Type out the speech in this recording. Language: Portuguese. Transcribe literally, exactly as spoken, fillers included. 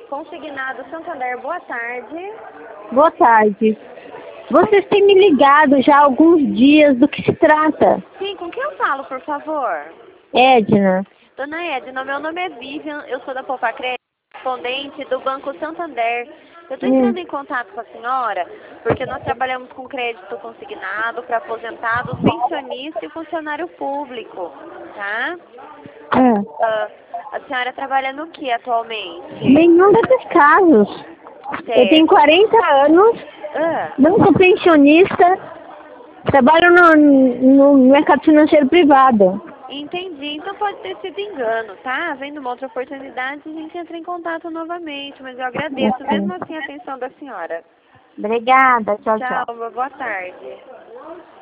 Consignado Santander, boa tarde. Boa tarde. Vocês têm me ligado já há alguns dias, do que se trata? Sim, com quem eu falo, por favor? Edna. Dona Edna, meu nome é Vivian, eu sou da Poupa Crédito, correspondente do Banco Santander. Eu estou entrando Hum. em contato com a senhora porque nós trabalhamos com crédito consignado para aposentados, pensionista e funcionário público, tá? Hum. Ah, a senhora trabalha no que atualmente? Nenhum desses casos. Eu tenho quarenta anos, Ah, não sou pensionista, trabalho no, no mercado financeiro privado. entendi, então pode ter sido engano, tá? Havendo uma outra oportunidade, a gente entra em contato novamente, mas eu agradeço mesmo assim a atenção da senhora. Obrigada, tchau, Tchau, tchau. boa tarde.